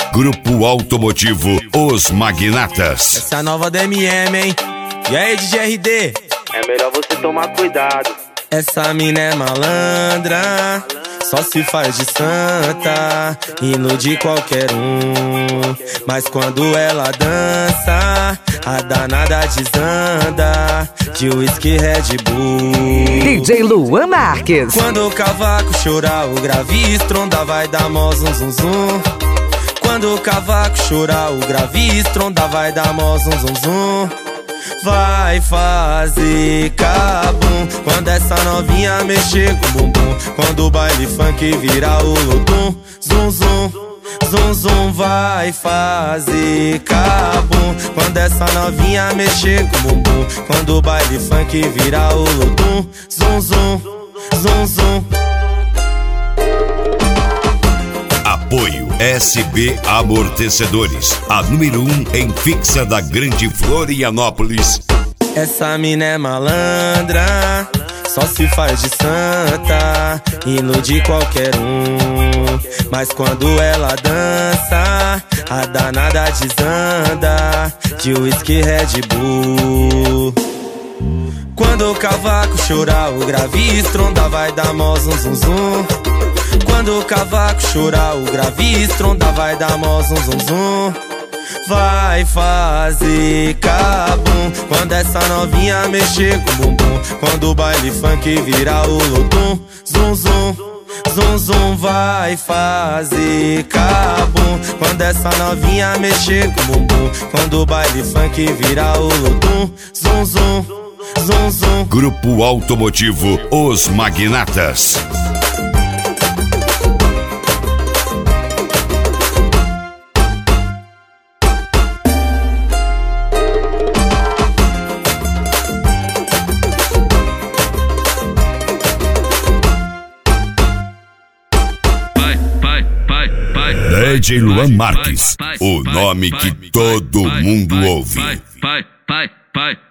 Grupo Automotivo Os Magnatas. Essa é a nova DMM, hein? E aí, DJ RD? É melhor você tomar cuidado. Essa mina é malandra, só se faz de santa, ilude qualquer um. Mas quando ela dança, a danada desanda, de whisky Red Bull. DJ Luan Marques. Quando o cavaco chorar, o grave estronda, vai dar mó zum zum zum. Quando o cavaco chorar, o grave estronda, vai dar mó zum zum zum. Vai fazer cabum quando essa novinha mexer com o bumbum. Quando o baile funk virar o ludum, zum zum, zum zum. Vai fazer cabum quando essa novinha mexer com o bumbum. Quando o baile funk virar o ludum, zum zum, zum zum. Apoio SB Amortecedores, a número 1 em fixa da Grande Florianópolis. Essa mina é malandra, só se faz de santa, ilude qualquer um. Mas quando ela dança, a danada desanda, de whisky Red Bull. Quando o cavaco chorar, o grave estronda, vai dar mó zum zum zum. Quando o cavaco chorar, o grave estronda, vai dar mó zum zum zum. Vai fazer cabum quando essa novinha mexer com o bumbum. Quando o baile funk virar o ludum, zum zum, zum zum. Vai fazer cabum quando essa novinha mexer com o bumbum. Quando o baile funk virar o ludum, zum zum, zum zum. Grupo Automotivo Os Magnatas. DJ Luan Marques, o nome que todo mundo ouve. Vai.